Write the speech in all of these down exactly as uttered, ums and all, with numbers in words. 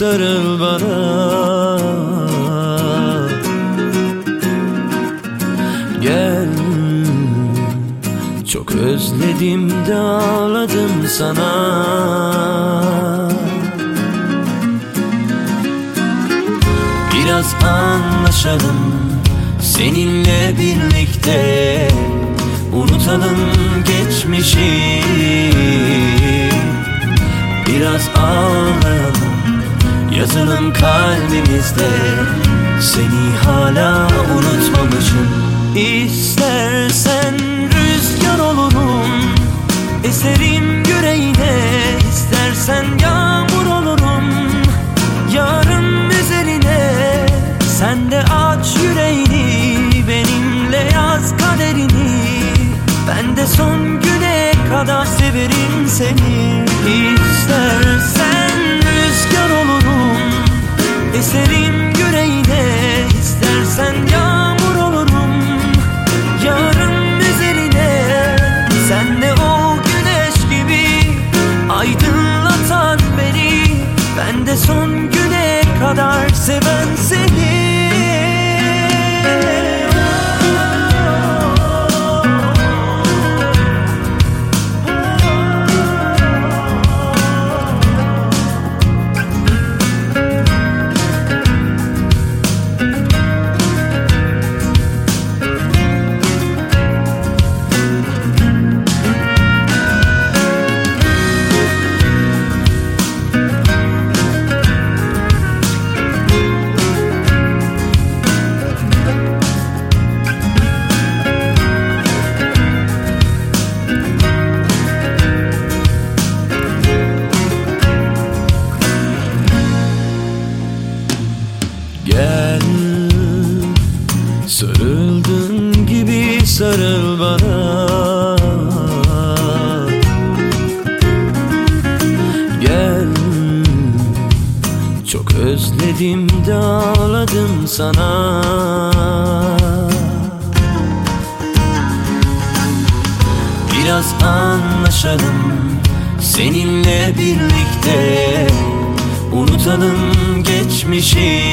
sarıl bana. Gel, çok özledim de ağladım sana. Biraz anlaşalım seninle birlikte, unutalım geçmişi. Biraz ağlayalım, yazalım kalbimizde, seni hala unutmamışım. İstersen rüzgar olurum, eserim yüreğine. İstersen yağmur olurum, yarın üzerine. Sen de aç yüreğini, benimle yaz kaderini. Ben de son güne kadar severim seni. İstersen rüzgar olurum, eserim yüreğine. İstersen yağmur olurum, yarın üzerine. Sen de o güneş gibi aydınlatan beni. Ben de son güne kadar seven seni. Gel, sarıldığın gibi sarıl bana. Gel, çok özledim de ağladım sana. Biraz anlaşalım seninle birlikte, unutalım geçmişi.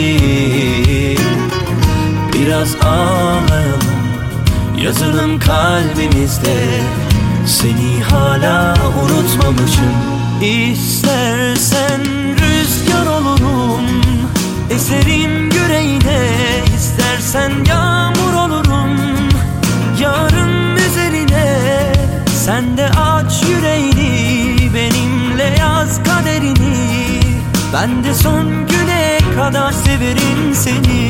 Biraz ağlayalım, yazalım kalbimizde, seni hala unutmamışım. İstersen rüzgar olurum, eserim yüreğine. İstersen yağmur olurum, yarın üzerine. Sen de aç yüreğini, benimle yaz kaderini. Ben de son güne kadar severim seni.